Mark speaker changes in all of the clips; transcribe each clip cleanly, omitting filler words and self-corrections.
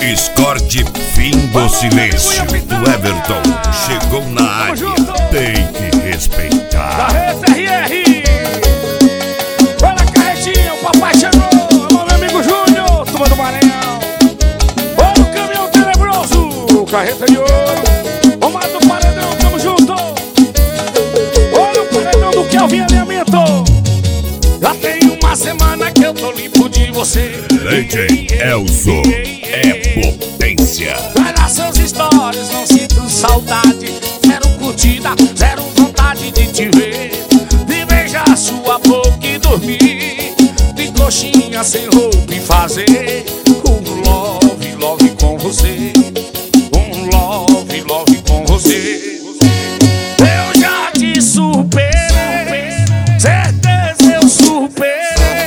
Speaker 1: Escorte fim do silêncio do Everton. Chegou na área, tem que respeitar.
Speaker 2: Carreta RR. Olha a carretinha, o papai chegou. Alô, meu amigo Júnior, turma do Maranhão. Olha o caminhão tenebroso, carreta de ouro. O mato do paredão, tamo junto. Olha o paredão do Kelvin Alinhamento. Já tem uma semana que eu tô limpo de você.
Speaker 1: DJ Elzo é potência.
Speaker 2: Vai lá seus stories, não sinto saudade. Zero curtida, zero vontade de te ver. De beijar sua boca e dormir. De coxinha sem roupa e fazer um love, love com você. Um love, love com você. Eu já te superei, certeza eu superei.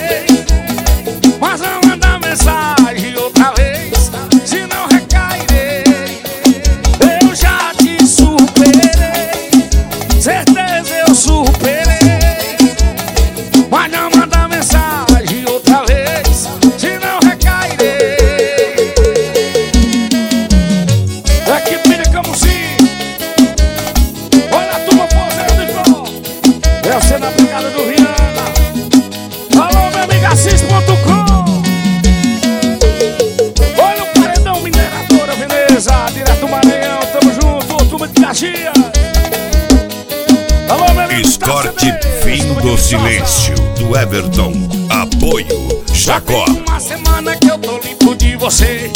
Speaker 2: Mas não manda mensagem outra vez, senão recairei. Eu já te superei, certeza eu superei. Mas não manda mensagem outra vez, senão recairei. É que pilha Camusim. Olha a turma posando e pô. É você na pegada do Rihanna. Alô, meu amigo Assis.com. Olha o paredão Mineradora Veneza, direto do Maranhão, tamo junto, turma de Caxias. Alô, meu amigo
Speaker 1: Escorte fim do silêncio do Everton. Apoio Jacó.
Speaker 2: Tem uma semana que eu tô limpo de você.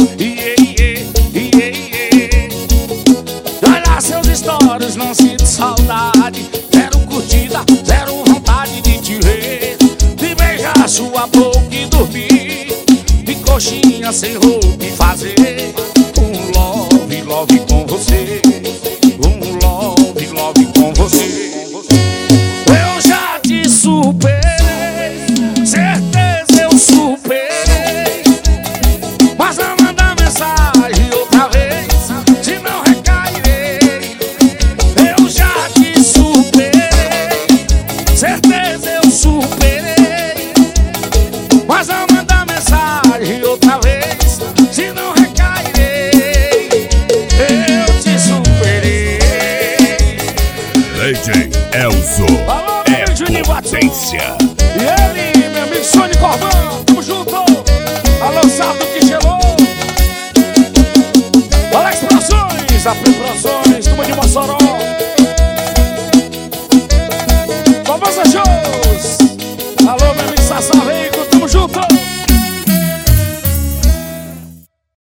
Speaker 2: Olha seus stories, não sinto saudade. Zero curtida, zero vontade de te ver. De beijar sua boca e dormir. De coxinha sem roupa e fazer um love, love com você. Um love, love com você. Eu já te superei, certeza eu superei. Mas não manda mensagem outra vez, senão recairei. Eu já te superei, certeza eu superei. Mas não manda mensagem outra vez, senão recairei. Eu te superei.
Speaker 1: DJ Elzo
Speaker 2: Alô,
Speaker 1: é
Speaker 2: meu Juninho
Speaker 1: potência.
Speaker 2: E ele, meu amigo Sônia Corvão, tamo junto. Alô, Sardo que gelou. Alex Produções, a